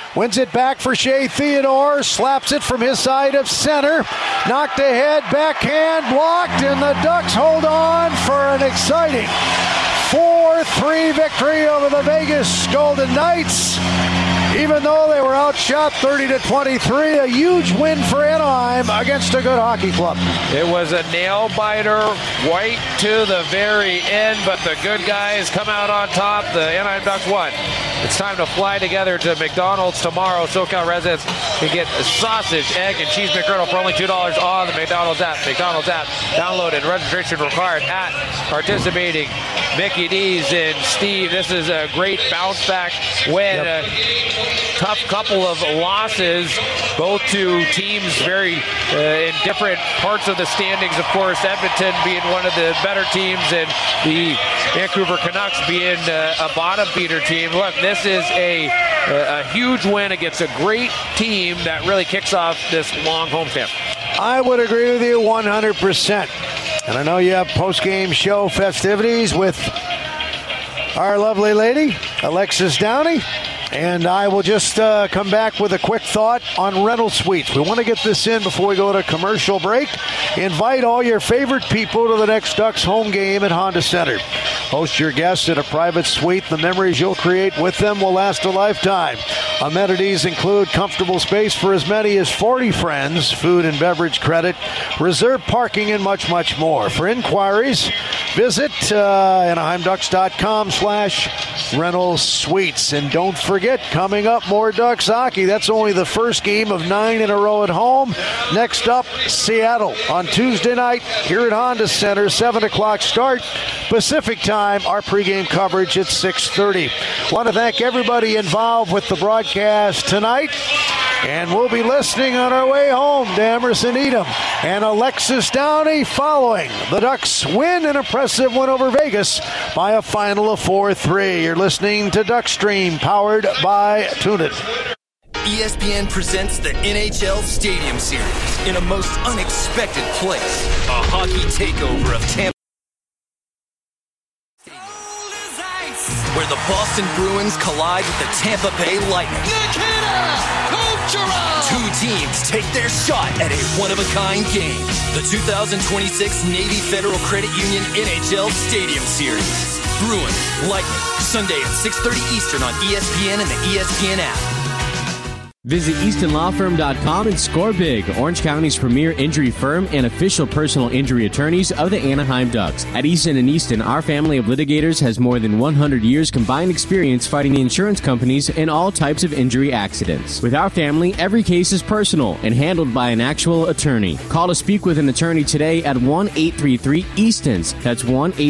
Wins it back for Shea Theodore. Slaps it from his side of center. Knocked ahead, backhand, blocked, and the Ducks hold on for an exciting 4-3 victory over the Vegas Golden Knights. Even though they were outshot 30-23, a huge win for Anaheim against a good hockey club. It was a nail-biter right to the very end, but the good guys come out on top. The Anaheim Ducks won. It's time to fly together to McDonald's tomorrow. SoCal residents can get a sausage, egg, and cheese McGriddle for only $2 on the McDonald's app. McDonald's app, download and registration required at participating Mickey D's. And Steve, this is a great bounce-back win. Yep. Tough couple of losses, both to teams very in different parts of the standings. Of course, Edmonton being one of the better teams and the Vancouver Canucks being a bottom feeder team. Look, this is a huge win against a great team that really kicks off this long homestand. I would agree with you 100%. And I know you have post-game show festivities with our lovely lady, Alexis Downey. And I will just come back with a quick thought on rental suites. We want to get this in before we go to commercial break. Invite all your favorite people to the next Ducks home game at Honda Center. Host your guests in a private suite. The memories you'll create with them will last a lifetime. Amenities include comfortable space for as many as 40 friends, food and beverage credit, reserved parking, and much, much more. For inquiries, visit AnaheimDucks.com/rental suites. And don't forget, coming up, more Ducks hockey. That's only the first game of 9 in a row at home. Next up, Seattle on Tuesday night here at Honda Center, 7 o'clock start Pacific time. Our pregame coverage at 6:30. Want to thank everybody involved with the broadcast tonight. And we'll be listening on our way home to Emerson Edom and Alexis Downey following the Ducks win, an impressive win over Vegas by a final of 4-3. You're listening to Duckstream, powered by TuneIn. ESPN presents the NHL Stadium Series in a most unexpected place. A hockey takeover of Tampa, where the Boston Bruins collide with the Tampa Bay Lightning. Two teams take their shot at a one-of-a-kind game. The 2026 Navy Federal Credit Union NHL Stadium Series. Bruins, Lightning, Sunday at 6:30 Eastern on ESPN and the ESPN app. Visit EastonLawFirm.com and score big. Orange County's premier injury firm and official personal injury attorneys of the Anaheim Ducks. At Easton & Easton, our family of litigators has more than 100 years combined experience fighting the insurance companies in all types of injury accidents. With our family, every case is personal and handled by an actual attorney. Call to speak with an attorney today at 1-833-EASTONS. That's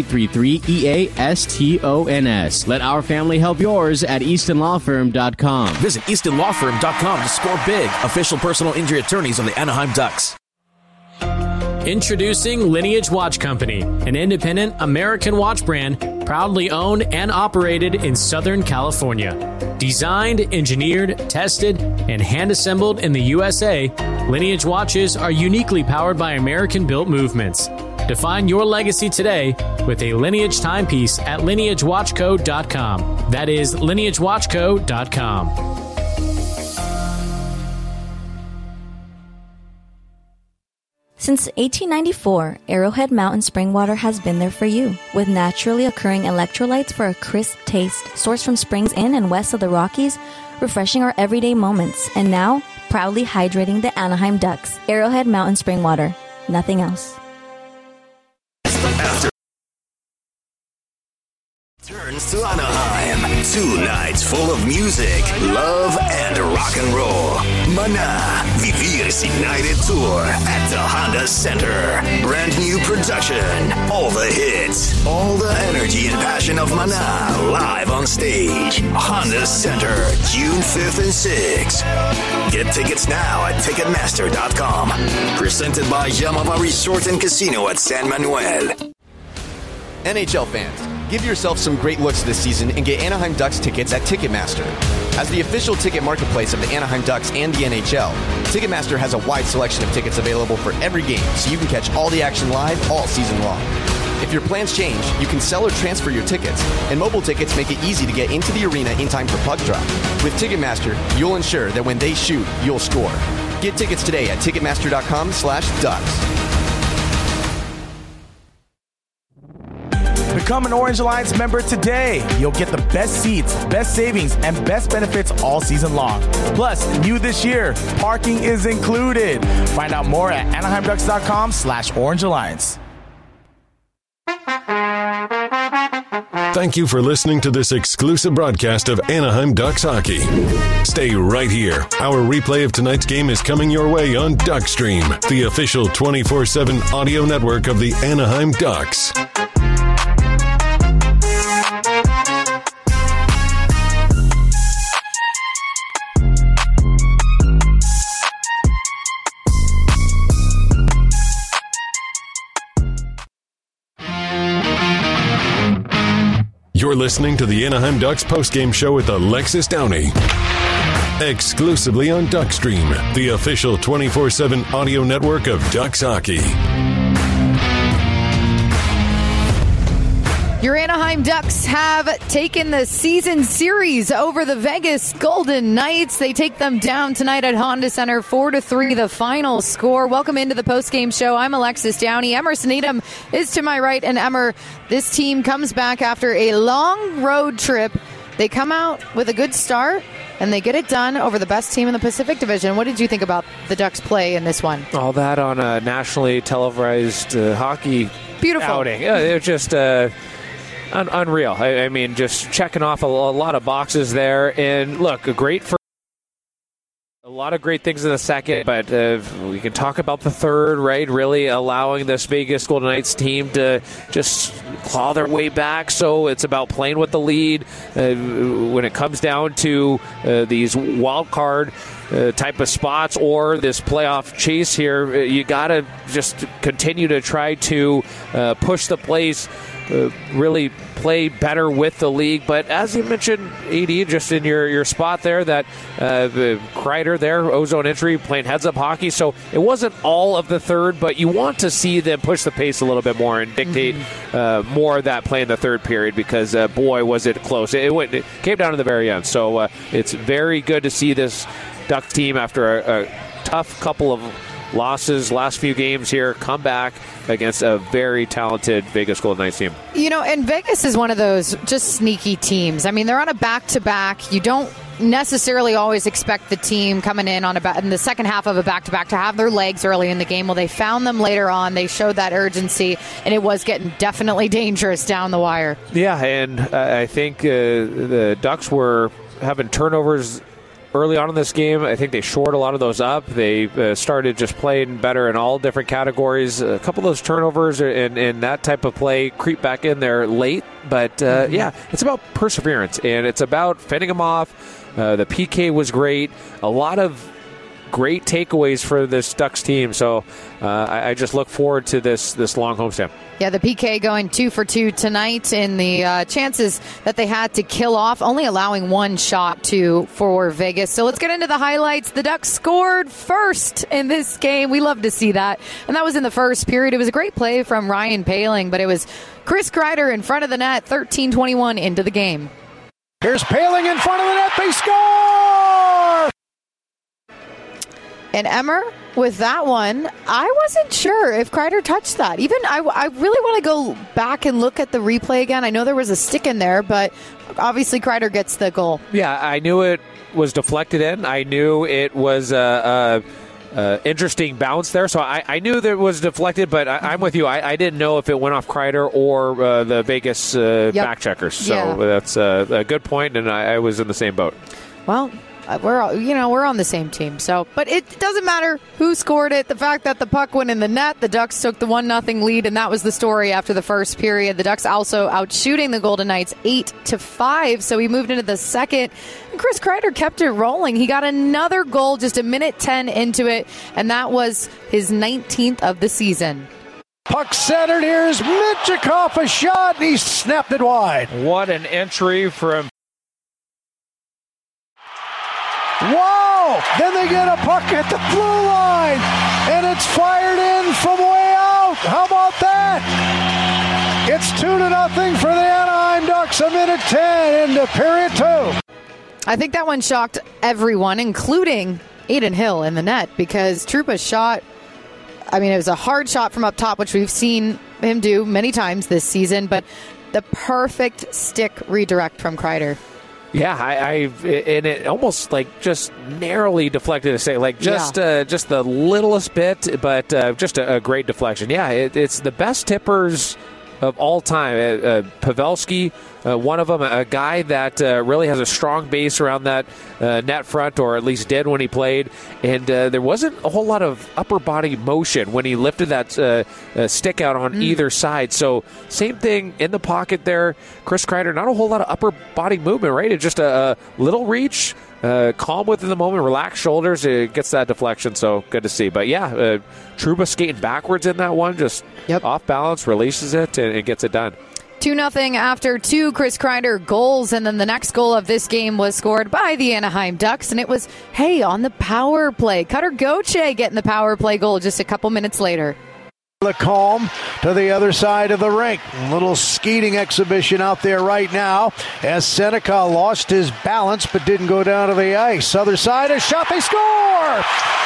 1-833-EASTONS. Let our family help yours at EastonLawFirm.com. Visit EastonLawFirm.com to score big. Official personal injury attorneys of the Anaheim Ducks. Introducing Lineage Watch Company, an independent American watch brand proudly owned and operated in Southern California. Designed, engineered, tested, and hand-assembled in the USA, Lineage watches are uniquely powered by American-built movements. Define your legacy today with a Lineage timepiece at lineagewatchco.com. That is lineagewatchco.com. Since 1894, Arrowhead Mountain Spring Water has been there for you, with naturally occurring electrolytes for a crisp taste, sourced from springs in and west of the Rockies, refreshing our everyday moments, and now proudly hydrating the Anaheim Ducks. Arrowhead Mountain Spring Water, nothing else. Turns to Anaheim. 2 nights full of music, love, and rock and roll. Maná, Vivir Sin Aire Tour at the Honda Center. Brand new production. All the hits. All the energy and passion of Maná live on stage. Honda Center, June 5th and 6th. Get tickets now at Ticketmaster.com. Presented by Yamava Resort and Casino at San Manuel. NHL fans, give yourself some great looks this season and get Anaheim Ducks tickets at Ticketmaster. As the official ticket marketplace of the Anaheim Ducks and the NHL, Ticketmaster has a wide selection of tickets available for every game, so you can catch all the action live all season long. If your plans change, you can sell or transfer your tickets, and mobile tickets make it easy to get into the arena in time for puck drop. With Ticketmaster, you'll ensure that when they shoot, you'll score. Get tickets today at Ticketmaster.com/Ducks. Become an Orange Alliance member today. You'll get the best seats, best savings, and best benefits all season long. Plus, new this year, parking is included. Find out more at AnaheimDucks.com/Orange Alliance. Thank you for listening to this exclusive broadcast of Anaheim Ducks hockey. Stay right here. Our replay of tonight's game is coming your way on Duckstream, the official 24/7 audio network of the Anaheim Ducks. You're listening to the Anaheim Ducks postgame show with Alexis Downey. Exclusively on Duckstream, the official 24/7 audio network of Ducks hockey. Your Anaheim Ducks have taken the season series over the Vegas Golden Knights. They take them down tonight at Honda Center, 4-3, the final score. Welcome into the postgame show. I'm Alexis Downey. Emerson Needham is to my right. And Emmer, this team comes back after a long road trip. They come out with a good start, and they get it done over the best team in the Pacific Division. What did you think about the Ducks' play in this one? All that on a nationally televised hockey Beautiful outing. It was just unreal. I mean, just checking off a lot of boxes there. And look, a lot of great things in the second, but we can talk about the third, right? Really allowing this Vegas Golden Knights team to just claw their way back. So it's about playing with the lead. When it comes down to these wild card type of spots or this playoff chase here, you got to just continue to try to push the plays, really play better with the league. But as you mentioned, AD, just in your spot there, that Kreider there, ozone injury, playing heads-up hockey. So it wasn't all of the third, but you want to see them push the pace a little bit more and dictate more of that play in the third period because, boy, was it close. It came down to the very end. So it's very good to see this Ducks team, after a tough couple of losses last few games here, come back against a very talented Vegas Golden Knights team. You know, and Vegas is one of those just sneaky teams. I mean, they're on a back-to-back. You don't necessarily always expect the team coming in in the second half of a back-to-back to have their legs early in the game. Well, they found them later on. They showed that urgency, and it was getting definitely dangerous down the wire. Yeah, and I think the Ducks were having turnovers early on in this game. I think they shored a lot of those up. They started just playing better in all different categories. A couple of those turnovers and that type of play creep back in there late. But, yeah, it's about perseverance, and it's about fending them off. The PK was great. A lot of great takeaways for this Ducks team. So I just look forward to this long homestand. Yeah, the PK going 2 for 2 tonight in the chances that they had to kill off, only allowing one shot for Vegas. So let's get into the highlights. The Ducks scored first in this game. We love to see that. And that was in the first period. It was a great play from Ryan Poehling, but it was Chris Kreider in front of the net, 13:21 into the game. Here's Poehling in front of the net. They score! And Emmer, with that one, I wasn't sure if Kreider touched that. Even I really want to go back and look at the replay again. I know there was a stick in there, but obviously Kreider gets the goal. Yeah, I knew it was deflected in. I knew it was a interesting bounce there. So I knew that it was deflected, but I'm with you. I didn't know if it went off Kreider or the Vegas back checkers. So that's a good point, and I was in the same boat. Well, we're on the same team. So, but it doesn't matter who scored it. The fact that the puck went in the net, the Ducks took the 1-0 lead, and that was the story after the first period. The Ducks also outshooting the Golden Knights 8-5. So we moved into the second. And Chris Kreider kept it rolling. He got another goal just a minute 10 into it, and that was his 19th of the season. Puck centered. Here's Mitchikoff, a shot, and he snapped it wide. What an entry from... Whoa! Then they get a puck at the blue line, and it's fired in from way out. How about that? It's 2-0 for the Anaheim Ducks. A minute 10 into period 2. I think that one shocked everyone, including Aiden Hill in the net, because Trouba's shot, it was a hard shot from up top, which we've seen him do many times this season, but the perfect stick redirect from Kreider. Yeah, and it almost just narrowly deflected, just the littlest bit, but just a great deflection. Yeah, it's the best tippers of all time. Pavelski, one of them, a guy that really has a strong base around that net front, or at least did when he played. And there wasn't a whole lot of upper body motion when he lifted that stick out on either side. So same thing in the pocket there. Chris Kreider, not a whole lot of upper body movement, right? It's just a little reach, calm within the moment, relaxed shoulders. It gets that deflection, so good to see. But yeah, Trouba skating backwards in that one, just off balance, releases it, and gets it done. 2-0 after 2 Chris Kreider goals, and then the next goal of this game was scored by the Anaheim Ducks, and it was, on the power play. Cutter Gauthier getting the power play goal just a couple minutes later. Lacombe to the other side of the rink. Little skating exhibition out there right now as Seneca lost his balance but didn't go down to the ice. Other side, a shot, they score!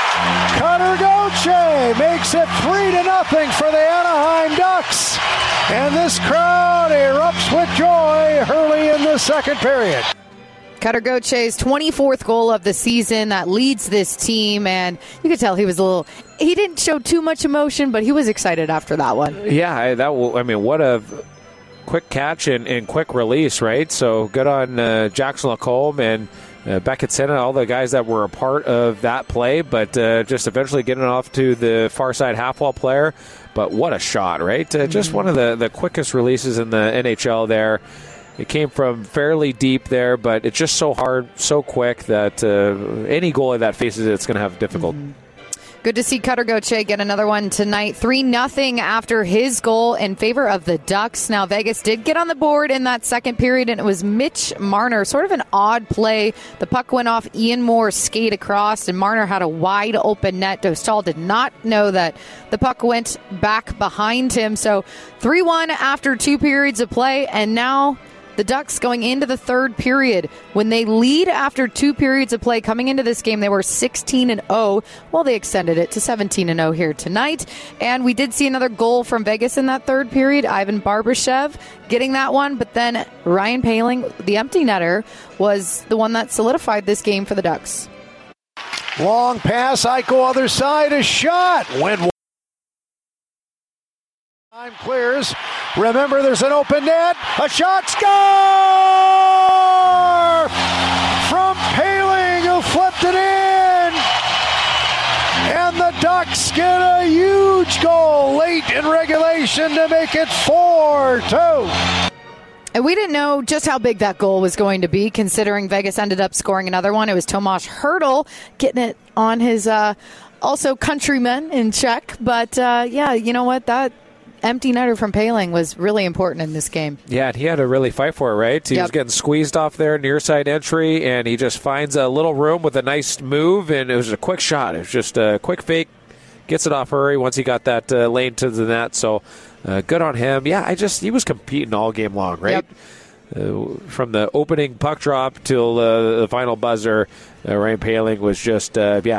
Cutter Gauthier makes it 3-0 for the Anaheim Ducks. And this crowd erupts with joy early in the second period. Cutter Gauthier's 24th goal of the season that leads this team, and you could tell he didn't show too much emotion, but he was excited after that one. Yeah, what a quick catch and quick release, right? So good on Jackson Lacombe and Beckett Senna, all the guys that were a part of that play, but just eventually getting off to the far side half wall player. But what a shot, right? Just one of the quickest releases in the NHL there. It came from fairly deep there, but it's just so hard, so quick that any goalie that faces it's going to have difficult. Good to see Cutter Gauthier get another one tonight. 3-0 after his goal in favor of the Ducks. Now, Vegas did get on the board in that second period, and it was Mitch Marner. Sort of an odd play. The puck went off Ian Moore's skate across, and Marner had a wide open net. Dostal did not know that the puck went back behind him. So 3-1 after 2 periods of play, and now the Ducks going into the third period. When they lead after 2 periods of play coming into this game, they were 16-0. Well, they extended it to 17-0 here tonight. And we did see another goal from Vegas in that third period. Ivan Barbashev getting that one. But then Ryan Poehling, the empty netter, was the one that solidified this game for the Ducks. Long pass, Eichel other side, a shot. Went time clears. Remember, there's an open net. A shot, score! From Poehling, who flipped it in. And the Ducks get a huge goal late in regulation to make it 4-2. And we didn't know just how big that goal was going to be, considering Vegas ended up scoring another one. It was Tomas Hertl getting it on his also countryman in Czech. But, you know what? That empty netter from Poehling was really important in this game. Yeah, and he had to really fight for it, right? He was getting squeezed off there, near side entry, and he just finds a little room with a nice move, and it was a quick shot. It was just a quick fake, gets it off hurry once he got that lane to the net, so good on him. Yeah, he was competing all game long, right? From the opening puck drop till the final buzzer, Ryan Poehling was just,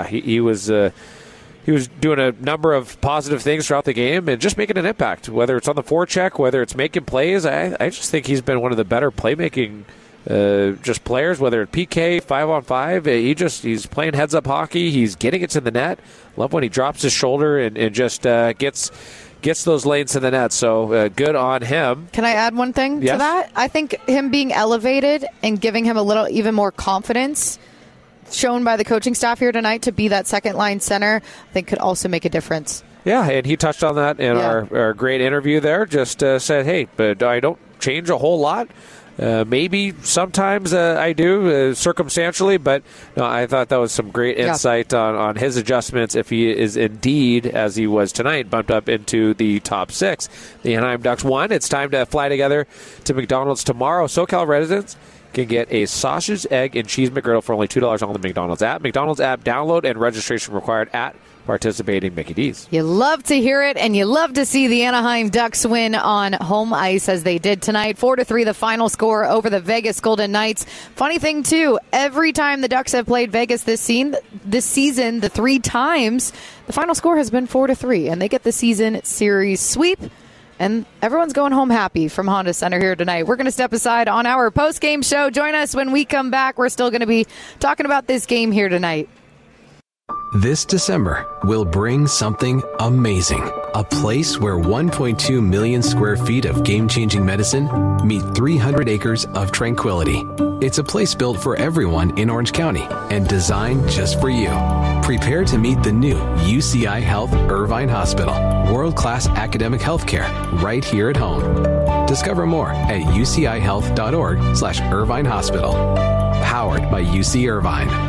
he was doing a number of positive things throughout the game and just making an impact, whether it's on the forecheck, whether it's making plays. I just think he's been one of the better playmaking just players, whether it's PK, 5-on-5. He's playing heads-up hockey. He's getting it to the net. Love when he drops his shoulder and just gets those lanes to the net. So good on him. Can I add one thing to that? I think him being elevated and giving him a little even more confidence shown by the coaching staff here tonight to be that second line center, I think could also make a difference. Yeah, and he touched on that in our great interview there. Just said, hey, but I don't change a whole lot. Maybe sometimes I do, circumstantially, but no, I thought that was some great insight on his adjustments if he is indeed, as he was tonight, bumped up into the top 6. The Anaheim Ducks won. It's time to fly together to McDonald's tomorrow. SoCal residents can get a sausage, egg, and cheese McGriddle for only $2 on the McDonald's app. McDonald's app download and registration required at participating Mickey D's. You love to hear it, and you love to see the Anaheim Ducks win on home ice as they did tonight. 4-3 the final score over the Vegas Golden Knights. Funny thing, too, every time the Ducks have played Vegas this season, the 3 times, the final score has been 4-3, and they get the season series sweep. And everyone's going home happy from Honda Center here tonight. We're going to step aside on our post-game show. Join us when we come back. We're still going to be talking about this game here tonight. This December, we'll bring something amazing. A place where 1.2 million square feet of game-changing medicine meet 300 acres of tranquility. It's a place built for everyone in Orange County and designed just for you. Prepare to meet the new UCI Health Irvine Hospital. World-class academic healthcare right here at home. Discover more at ucihealth.org/Irvine Hospital. Powered by UC Irvine.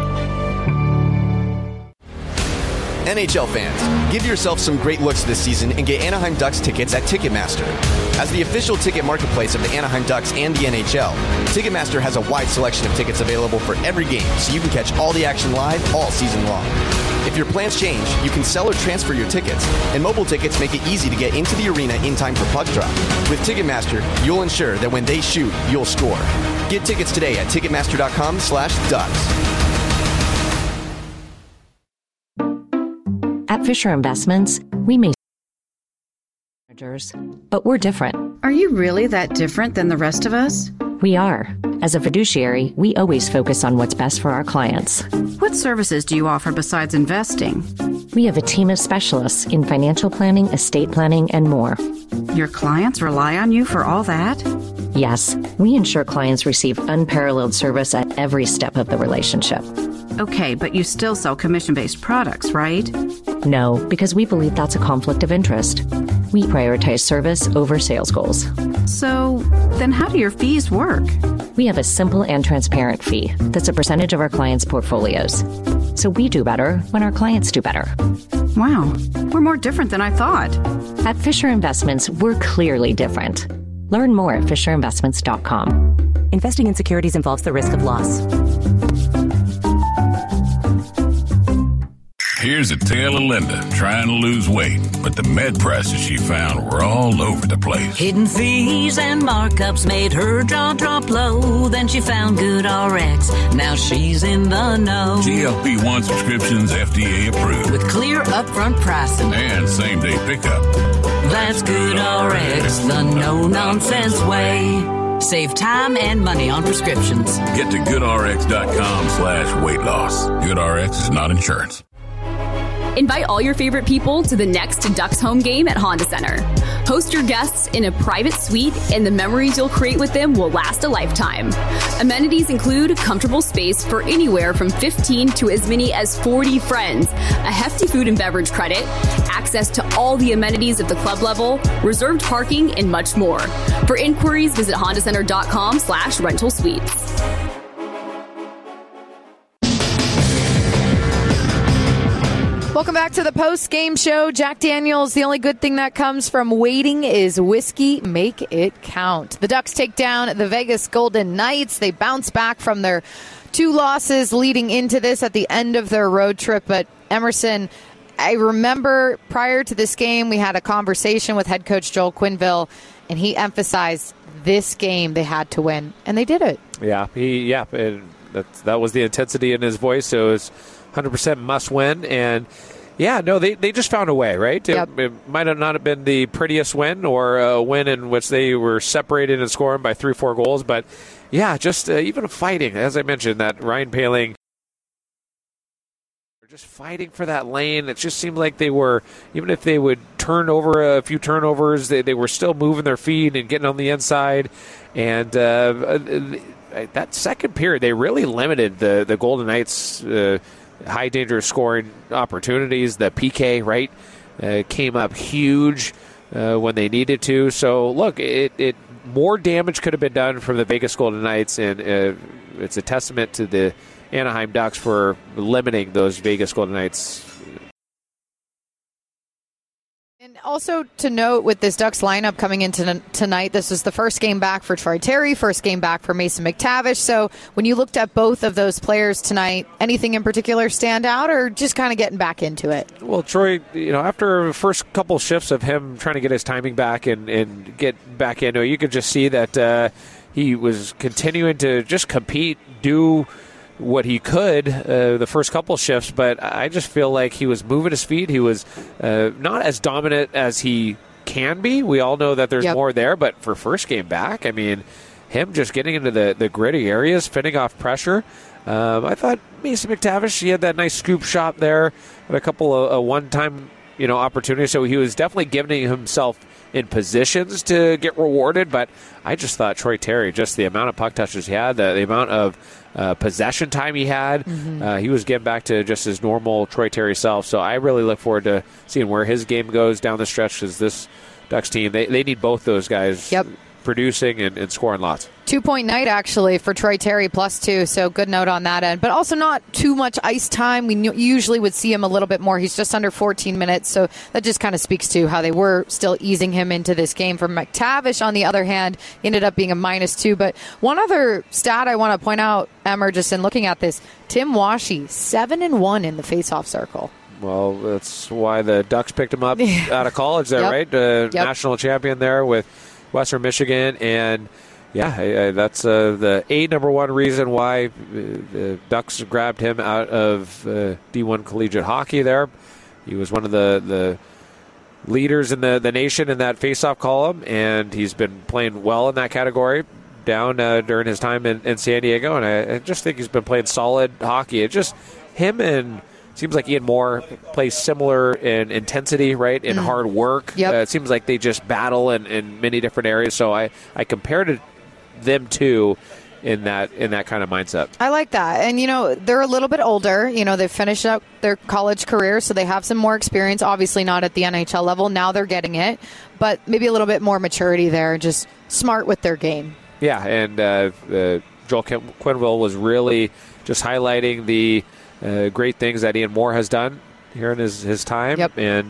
NHL fans, give yourself some great looks this season and get Anaheim Ducks tickets at Ticketmaster. As the official ticket marketplace of the Anaheim Ducks and the NHL, Ticketmaster has a wide selection of tickets available for every game, so you can catch all the action live all season long. If your plans change, you can sell or transfer your tickets, and mobile tickets make it easy to get into the arena in time for puck drop. With Ticketmaster, you'll ensure that when they shoot, you'll score. Get tickets today at Ticketmaster.com/Ducks. At Fisher Investments, we may managers, but we're different. Are you really that different than the rest of us? We are. As a fiduciary, we always focus on what's best for our clients. What services do you offer besides investing? We have a team of specialists in financial planning, estate planning, and more. Your clients rely on you for all that? Yes, we ensure clients receive unparalleled service at every step of the relationship. Okay, but you still sell commission-based products, right? No, because we believe that's a conflict of interest. We prioritize service over sales goals. So, then how do your fees work? We have a simple and transparent fee that's a percentage of our clients' portfolios. So we do better when our clients do better. Wow, we're more different than I thought. At Fisher Investments, we're clearly different. Learn more at FisherInvestments.com. Investing in securities involves the risk of loss. Here's a tale of Linda trying to lose weight, but the med prices she found were all over the place. Hidden fees and markups made her jaw drop low. Then she found GoodRx. Now she's in the know. GLP-1 subscriptions FDA approved. With clear upfront pricing. And same-day pickup. That's GoodRx, the no-nonsense way. Save time and money on prescriptions. Get to GoodRx.com/weight loss. GoodRx is not insurance. Invite all your favorite people to the next Ducks home game at Honda Center. Host your guests in a private suite, and the memories you'll create with them will last a lifetime. Amenities include comfortable space for anywhere from 15 to as many as 40 friends, a hefty food and beverage credit, access to all the amenities of the club level, reserved parking, and much more. For inquiries, visit hondacenter.com/rental suites. Welcome back to the post-game show. Jack Daniels, the only good thing that comes from waiting is whiskey. Make it count. The Ducks take down the Vegas Golden Knights. They bounce back from their 2 losses leading into this at the end of their road trip. But Emerson, I remember prior to this game, we had a conversation with head coach Joel Quenneville, and he emphasized this game they had to win, and they did it. Yeah, that was the intensity in his voice, so it was 100% must win. And yeah, no, they just found a way, right? Yep. It might have not been the prettiest win or a win in which they were separated and scoring by 3-4 goals, but yeah, just even fighting, as I mentioned, that Ryan Poehling just fighting for that lane. It just seemed like they were, even if they would turn over a few turnovers, they were still moving their feet and getting on the inside. And that second period, they really limited the Golden Knights' high danger scoring opportunities. The PK, right, came up huge when they needed to. So, look, it more damage could have been done from the Vegas Golden Knights, and it's a testament to the Anaheim Ducks for limiting those Vegas Golden Knights. And also to note with this Ducks lineup coming into tonight, this was the first game back for Troy Terry, first game back for Mason McTavish. So when you looked at both of those players tonight, anything in particular stand out or just kind of getting back into it? Well, Troy, after the first couple shifts of him trying to get his timing back and get back into it, you could just see that he was continuing to just compete, do what he could the first couple shifts, but I just feel like he was moving his feet. He was not as dominant as he can be. We all know that there's more there, but for first game back, I mean, him just getting into the gritty areas, fending off pressure. I thought Mason McTavish, he had that nice scoop shot there, and a couple of one-time opportunities, so he was definitely giving himself in positions to get rewarded, but I just thought Troy Terry, just the amount of puck touches he had, the amount of possession time he had, he was getting back to just his normal Troy Terry self. So I really look forward to seeing where his game goes down the stretch, because this Ducks team, they need both those guys producing and scoring lots. 2-point night, actually, for Troy Terry, +2, so good note on that end. But also not too much ice time. We usually would see him a little bit more. He's just under 14 minutes, so that just kind of speaks to how they were still easing him into this game. For McTavish, on the other hand, ended up being a -2. But one other stat I want to point out, Emmer, just in looking at this, Tim Washy, 7-1 in the faceoff circle. Well, that's why the Ducks picked him up out of college there, right? National champion there with Western Michigan, and that's the number one reason why the Ducks grabbed him out of D1 collegiate hockey there. He was one of the leaders in the nation in that faceoff column, and he's been playing well in that category down during his time in San Diego, and I just think he's been playing solid hockey. It just him and seems like Ian Moore plays similar in intensity, right, in hard work. It seems like they just battle in many different areas. So I compared them two in that kind of mindset. I like that. And, they're a little bit older. They've finished up their college career, so they have some more experience. Obviously not at the NHL level. Now they're getting it. But maybe a little bit more maturity there, just smart with their game. Yeah, and Joel Quenneville was really just highlighting the great things that Ian Moore has done here in his time. And,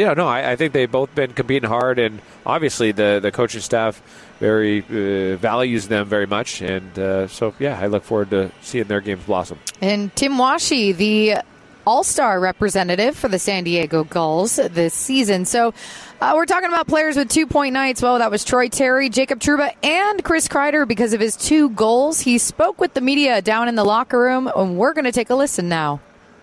I think they've both been competing hard, and obviously the coaching staff very values them very much. And I look forward to seeing their games blossom. And Tim Washy, the All-Star representative for the San Diego Gulls this season. So we're talking about players with 2-point nights. Well, that was Troy Terry, Jacob Trouba, and Chris Kreider because of his 2 goals. He spoke with the media down in the locker room, and we're going to take a listen now.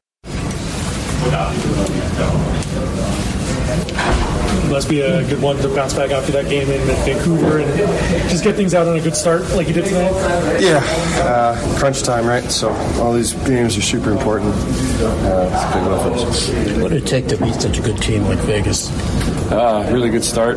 Must be a good one to bounce back after that game in Vancouver and just get things out on a good start like you did tonight. Yeah, crunch time, right? So all these games are super important. It's a big one for us. What did it take to beat such a good team like Vegas? Really good start.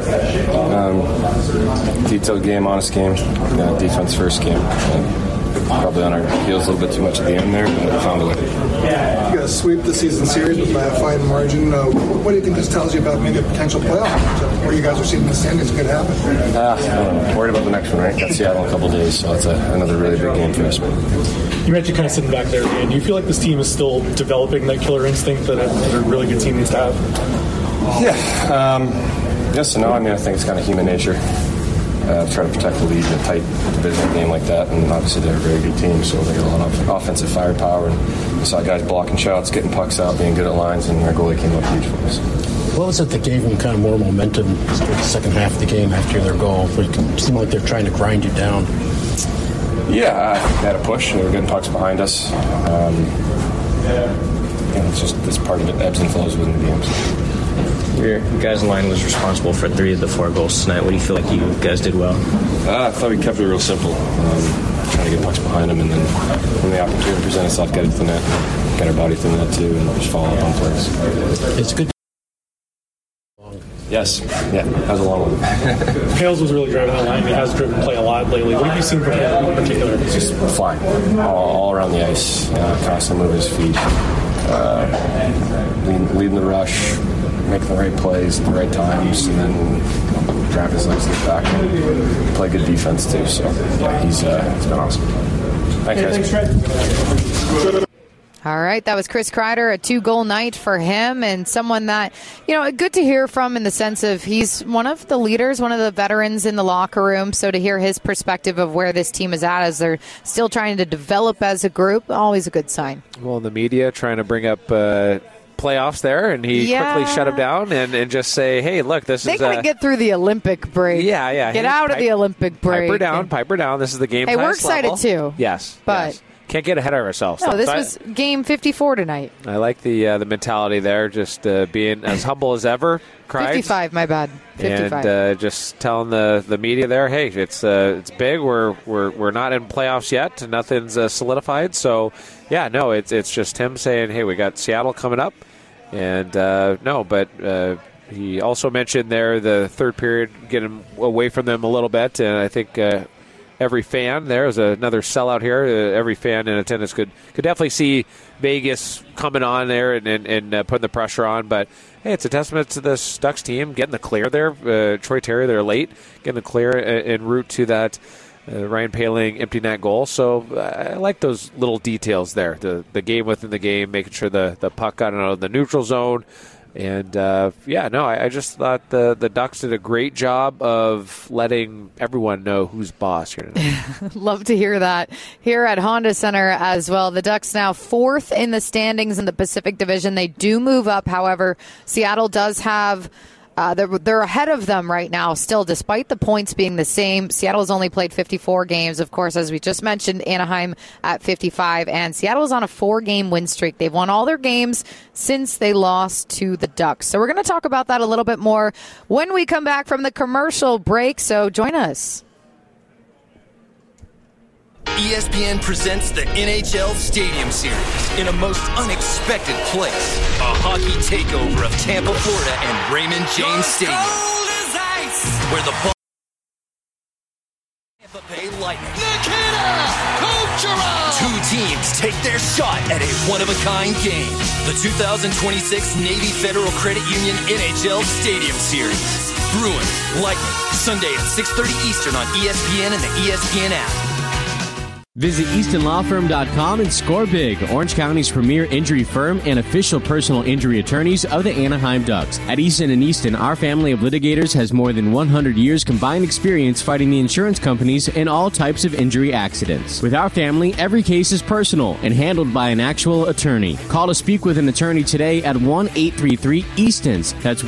Detailed game, honest game. Defense first game. Probably on our heels a little bit too much at the end there, but found a way. You guys sweep the season series, but by a fine margin. What do you think this tells you about maybe a potential playoff matchup where you guys are seeing the standings could happen? Worried about the next one, right? Got Seattle in a couple of days, so it's another really big game for us. You mentioned kind of sitting back there, and do you feel like this team is still developing that killer instinct that a really good team needs to have? Yeah. Yes and no. I think it's kind of human nature. Try to protect the lead in a tight divisional game like that, and obviously they're a very good team, so they got a lot of offensive firepower, and we saw guys blocking shots, getting pucks out, being good at lines, and our goalie came up huge for us. What was it that gave them kind of more momentum in the second half of the game after their goal? It seemed like they're trying to grind you down. Yeah, I think they had a push, and they were getting pucks behind us. It's just this part of it ebbs and flows within the games. Your guys' line was responsible for 3 of the 4 goals tonight. What do you feel like you guys did well? I thought we kept it real simple. Trying to get pucks behind them, and then when the opportunity presented itself, get it to the net, get our body through the net too, and just follow up on plays. It's good. Yes. Yeah, that was a long one. Hales was really driving that line. He has driven play a lot lately. What have you seen from him in particular? He's just flying all around the ice, constantly moving his feet, leading the rush, making the right plays at the right times, and then drive his legs, get back, and play good defense too. So, yeah, it's been awesome. Thanks, guys. All right, that was Chris Kreider, a 2-goal night for him, and someone that, good to hear from in the sense of he's one of the leaders, one of the veterans in the locker room. So to hear his perspective of where this team is at as they're still trying to develop as a group, always a good sign. Well, the media trying to bring up playoffs there, and he quickly shut him down and just say, hey, look, they got to get through the Olympic break. Yeah. Get out of the Olympic break. Pipe her down. This is the game. Hey, we're excited too. Yes. But... yes. Can't get ahead of ourselves. No, this was game 54 tonight. I like the mentality there, just being as humble as ever. 55, my bad. 55. And just telling the media there, hey, it's big. We're not in playoffs yet. Nothing's solidified. So, yeah, no, it's just him saying, hey, we got Seattle coming up. And he also mentioned there the third period, getting away from them a little bit. And I think every fan, there's another sellout here. Every fan in attendance could definitely see Vegas coming on there and putting the pressure on. But, hey, it's a testament to this Ducks team getting the clear there. Troy Terry, they're late, getting the clear en route to that Ryan Poehling empty net goal. So I like those little details there. The game within the game, making sure the puck got out of the neutral zone. And, I just thought the Ducks did a great job of letting everyone know who's boss here tonight. Love to hear that here at Honda Center as well. The Ducks now 4th in the standings in the Pacific Division. They do move up. However, Seattle does have... They're ahead of them right now still, despite the points being the same. Seattle's only played 54 games. Of course, as we just mentioned, Anaheim at 55. And Seattle's on a 4-game win streak. They've won all their games since they lost to the Ducks. So we're going to talk about that a little bit more when we come back from the commercial break. So join us. ESPN presents the NHL Stadium Series in a most unexpected place. A hockey takeover of Tampa, Florida and Raymond James Stadium. Where the Tampa Bay Lightning. Two teams take their shot at a one-of-a-kind game. The 2026 Navy Federal Credit Union NHL Stadium Series. Bruins, Lightning, Sunday at 6:30 Eastern on ESPN and the ESPN app. Visit EastonLawFirm.com and score big, Orange County's premier injury firm and official personal injury attorneys of the Anaheim Ducks. At Easton & Easton, our family of litigators has more than 100 years combined experience fighting the insurance companies in all types of injury accidents. With our family, every case is personal and handled by an actual attorney. Call to speak with an attorney today at 1-833-EASTONS. That's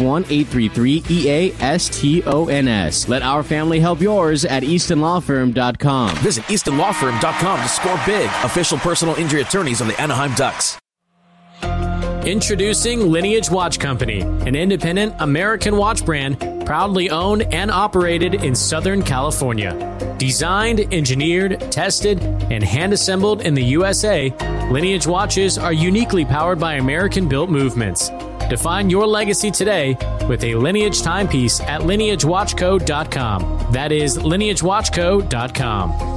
1-833-EASTONS. Let our family help yours at EastonLawFirm.com. Visit EastonLawFirm.com to score big. Official personal injury attorneys of the Anaheim Ducks. Introducing Lineage Watch Company, an independent American watch brand proudly owned and operated in Southern California. Designed, engineered, tested, and hand-assembled in the USA, Lineage watches are uniquely powered by American-built movements. Define your legacy today with a Lineage timepiece at lineagewatchco.com. That is lineagewatchco.com.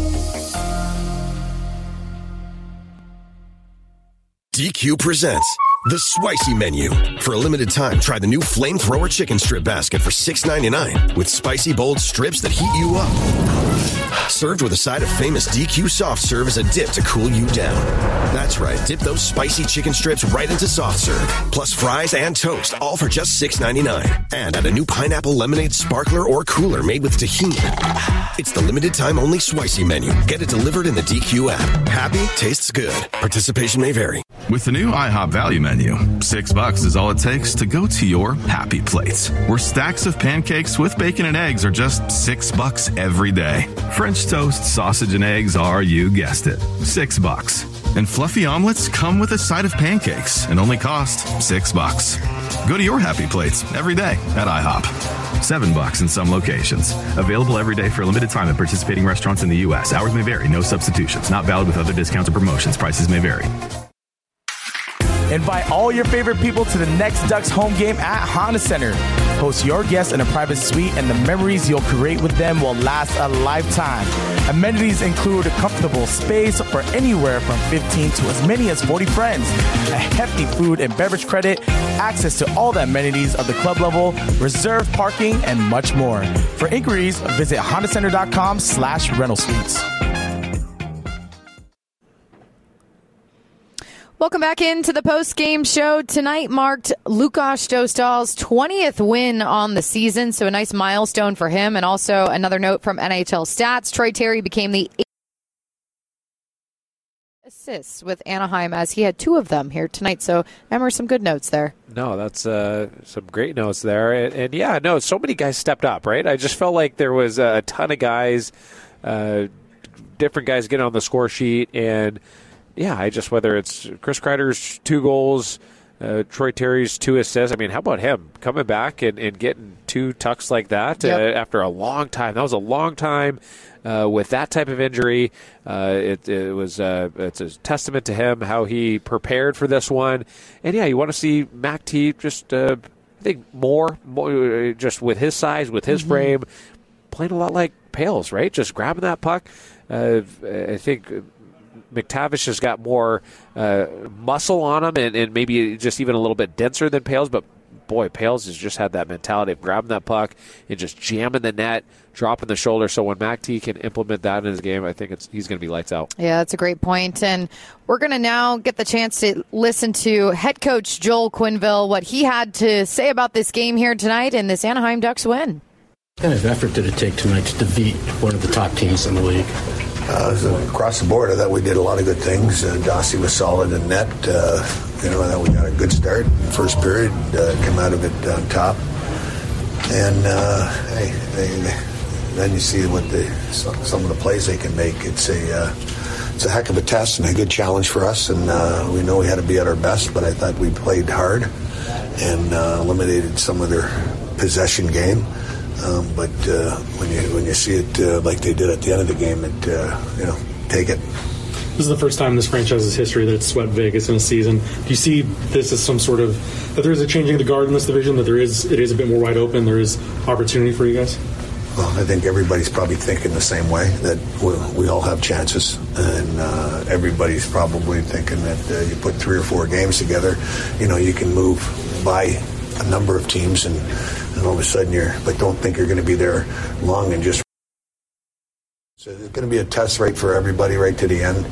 DQ presents The Spicy Menu. For a limited time, try the new Flamethrower Chicken Strip Basket for $6.99 with spicy, bold strips that heat you up. Served with a side of famous DQ Soft Serve as a dip to cool you down. That's right, dip those spicy chicken strips right into Soft Serve, plus fries and toast, all for just $6.99. And add a new pineapple lemonade sparkler or cooler made with tahini. It's the limited time only Spicy Menu. Get it delivered in the DQ app. Happy, tastes good. Participation may vary. With the new IHOP Value Menu, $6 is all it takes to go to your happy plates, where stacks of pancakes with bacon and eggs are just $6 every day. French toast, sausage, and eggs are, you guessed it, $6. And fluffy omelets come with a side of pancakes and only cost $6. Go to your happy plates every day at IHOP. $7 in some locations. Available every day for a limited time at participating restaurants in the U.S. Hours may vary. No substitutions. Not valid with other discounts or promotions. Prices may vary. Invite all your favorite people to the next Ducks home game at Honda Center. Host your guests in a private suite, and the memories you'll create with them will last a lifetime. Amenities include a comfortable space for anywhere from 15 to as many as 40 friends, a hefty food and beverage credit, access to all the amenities of the club level, reserved parking, and much more. For inquiries, visit HondaCenter.com/rental suites. Welcome back into the post-game show. Tonight marked Lukas Dostal's 20th win on the season, so a nice milestone for him. And also another note from NHL Stats, Troy Terry became the 8th assists with Anaheim, as he had 2 of them here tonight. So, Emmer, some good notes there. No, that's some great notes there. And yeah, no, so many guys stepped up, right? I just felt like there was a ton of guys, different guys getting on the score sheet, and yeah, whether it's Chris Kreider's 2 goals, Troy Terry's 2 assists. I mean, how about him coming back and getting 2 tucks like that after a long time? That was a long time with that type of injury. It's a testament to him, how he prepared for this one. And yeah, you want to see Mac T just, I think, more just with his size, with his frame, playing a lot like Pales, right? Just grabbing that puck. I think McTavish has got more muscle on him and maybe just even a little bit denser than Pales, but boy, Pales has just had that mentality of grabbing that puck and just jamming the net, dropping the shoulder. So when Mac T can implement that in his game, I think he's going to be lights out. Yeah, that's a great point. And we're going to now get the chance to listen to head coach Joel Quenneville, what he had to say about this game here tonight and this Anaheim Ducks win. What kind of effort did it take tonight to defeat one of the top teams in the league? Across the board, I thought we did a lot of good things. Dossie was solid in net. I thought we got a good start. First period, came out of it on top. And then you see what some of the plays they can make. It's a heck of a test and a good challenge for us. And we know we had to be at our best, but I thought we played hard and eliminated some of their possession game. But when you see it like they did at the end of the game, take it. This is the first time in this franchise's history that it's swept Vegas in a season. Do you see this as some sort of that there is a changing of the guard in this division? That it is a bit more wide open. There is opportunity for you guys. Well, I think everybody's probably thinking the same way, that we all have chances, and everybody's probably thinking that you put 3 or 4 games together, you can move by a number of teams and all of a sudden but don't think you're going to be there long and just. So it's going to be a test right for everybody right to the end.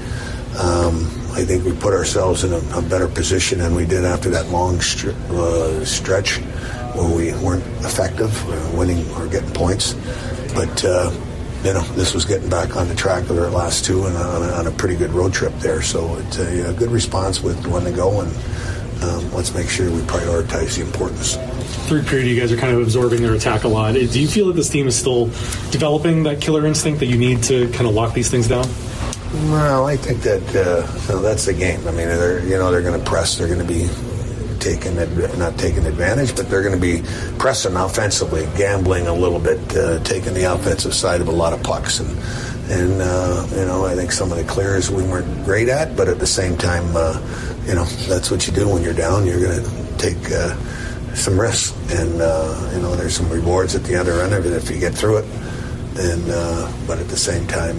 I think we put ourselves in a better position than we did after that long stretch where we weren't effective winning or getting points. But, this was getting back on the track of our last 2 and on a pretty good road trip there. So it's a good response with when to go, and let's make sure we prioritize the importance. Third period, you guys are kind of absorbing their attack a lot. Do you feel that this team is still developing that killer instinct that you need to kind of lock these things down? Well, I think that that's the game. I mean, they're going to press. They're going to be not taking advantage, but they're going to be pressing offensively, gambling a little bit, taking the offensive side of a lot of pucks. And I think some of the clears we weren't great at, but at the same time, that's what you do when you're down. You're going to take some risks, and there's some rewards at the other end of it if you get through it. And but at the same time,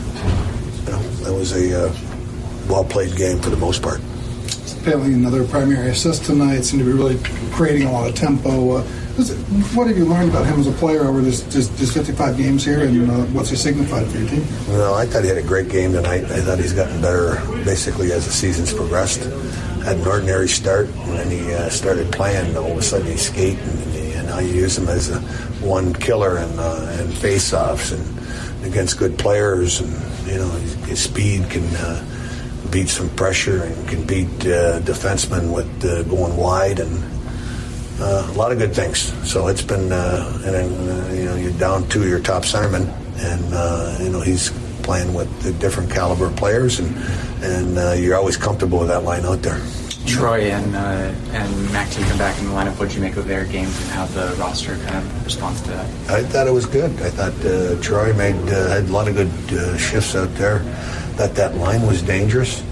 that was a well-played game for the most part. Apparently another primary assist tonight. Seemed to be really creating a lot of tempo. What have you learned about him as a player over this 55 games here, and what's he signified for your team? Well, I thought he had a great game tonight. I thought he's gotten better basically as the season's progressed. Had an ordinary start, and then he started playing. All of a sudden he's skating, and now you use him as a one killer and face-offs and against good players. And his speed can beat some pressure and can beat defensemen with going wide, and a lot of good things. So it's been, and then you're down 2 of your top centermen, and he's playing with the different caliber players, and you're always comfortable with that line out there. Troy and Mac T come back in the lineup. What did you make of their games and how the roster kind of responds to that? I thought it was good. I thought Troy had a lot of good shifts out there. That line was dangerous.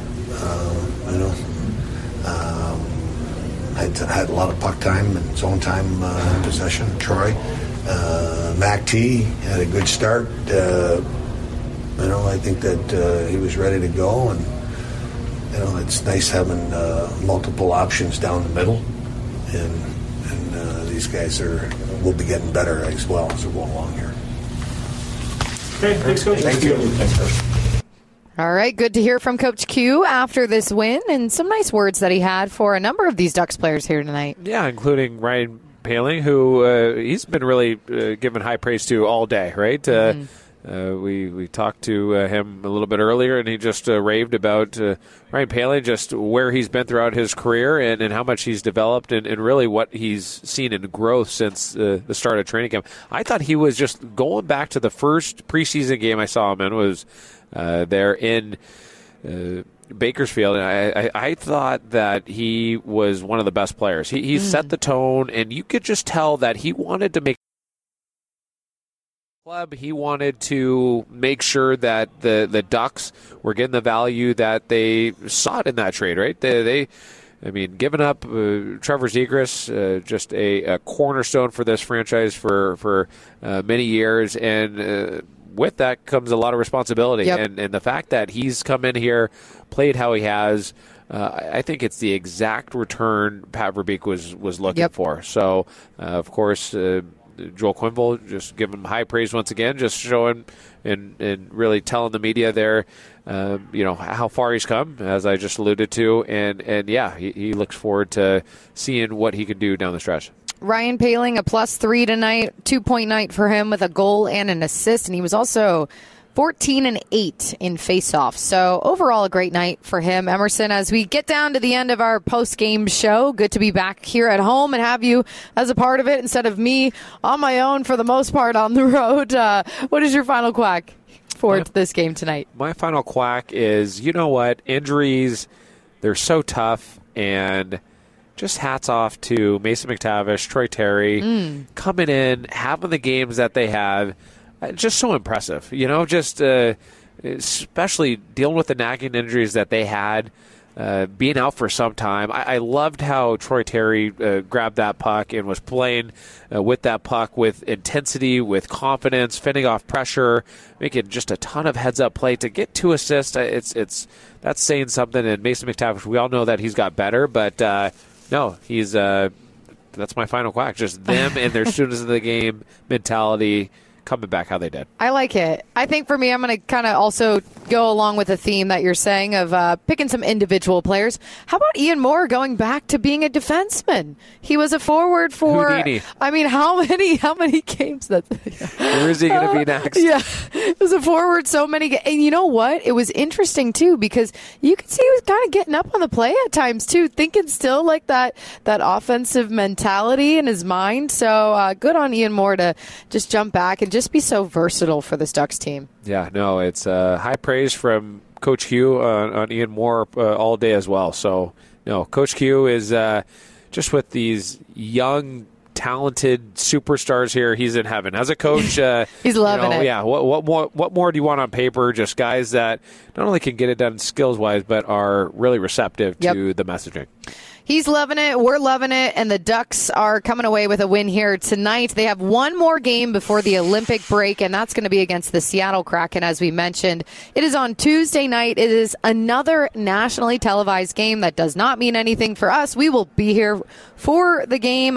Had a lot of puck time and zone time possession. Troy, Mac T had a good start. I think that he was ready to go, and it's nice having multiple options down the middle, and these guys will be getting better as well as we go along here. Okay, thanks, Coach. Thank you. Thanks, Coach. All right, good to hear from Coach Q after this win, and some nice words that he had for a number of these Ducks players here tonight. Yeah, including Ryan Poehling, who he's been really given high praise to all day, right? We talked to him a little bit earlier, and he just raved about Ryan Poehling, just where he's been throughout his career and how much he's developed and really what he's seen in growth since the start of training camp. I thought he was just going back to the first preseason game I saw him in was there in Bakersfield, and I thought that he was one of the best players. He set the tone, and you could just tell that he wanted to make club. He wanted to make sure that the Ducks were getting the value that they sought in that trade, right? Giving up Trevor Zegras, just a cornerstone for this franchise for many years, and with that comes a lot of responsibility. Yep. And the fact that he's come in here, played how he has, I think it's the exact return Pat Verbeek was looking for. So, of course, Joel Quenneville, just give him high praise once again, just showing and really telling the media there, how far he's come, as I just alluded to. And he looks forward to seeing what he can do down the stretch. Ryan Poehling, a +3 tonight, 2-point night for him with a goal and an assist. And he was also 14-8 in faceoffs. So overall, a great night for him. Emerson, as we get down to the end of our post-game show, good to be back here at home and have you as a part of it instead of me on my own for the most part on the road. What is your final quack for this game tonight? My final quack is, you know what? Injuries, they're so tough, and just hats off to Mason McTavish, Troy Terry, coming in, having the games that they have. Just so impressive, especially dealing with the nagging injuries that they had, being out for some time. I loved how Troy Terry grabbed that puck and was playing with that puck with intensity, with confidence, fending off pressure, making just a ton of heads-up play to get 2 assists. That's saying something. And Mason McTavish, we all know that he's got better, but no, he's that's my final quack. Just them and their students of the game mentality coming back how they did. I like it. I think for me, I'm going to kind of also go along with the theme that you're saying of picking some individual players. How about Ian Moore going back to being a defenseman? He was a forward for, Houdini. How many games? Where is he going to be next? Yeah, it was a forward so many games. And you know what? It was interesting, too, because you could see he was kind of getting up on the play at times, too, thinking still like that offensive mentality in his mind. So good on Ian Moore to just jump back and just be so versatile for this Ducks team. Yeah, no, it's high praise from Coach Q on Ian Moore all day as well. So, no, Coach Q is just with these young, talented superstars here. He's in heaven. As a coach, he's loving it. Yeah, what more do you want on paper? Just guys that not only can get it done skills-wise, but are really receptive to the messaging. He's loving it. We're loving it. And the Ducks are coming away with a win here tonight. They have one more game before the Olympic break, and that's going to be against the Seattle Kraken, as we mentioned. It is on Tuesday night. It is another nationally televised game. That does not mean anything for us. We will be here for the game.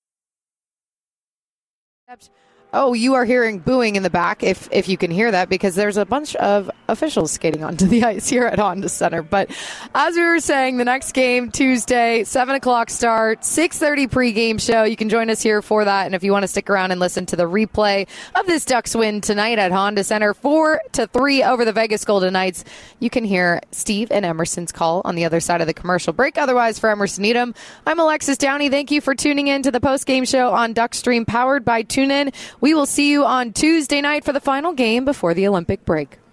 Oh, you are hearing booing in the back, if you can hear that, because there's a bunch of officials skating onto the ice here at Honda Center. But as we were saying, the next game, Tuesday, 7 o'clock start, 6:30 pregame show. You can join us here for that. And if you want to stick around and listen to the replay of this Ducks win tonight at Honda Center, 4-3 over the Vegas Golden Knights, you can hear Steve and Emerson's call on the other side of the commercial break. Otherwise, for Emerson Edom, I'm Alexis Downey. Thank you for tuning in to the postgame show on Duckstream, powered by TuneIn. We will see you on Tuesday night for the final game before the Olympic break.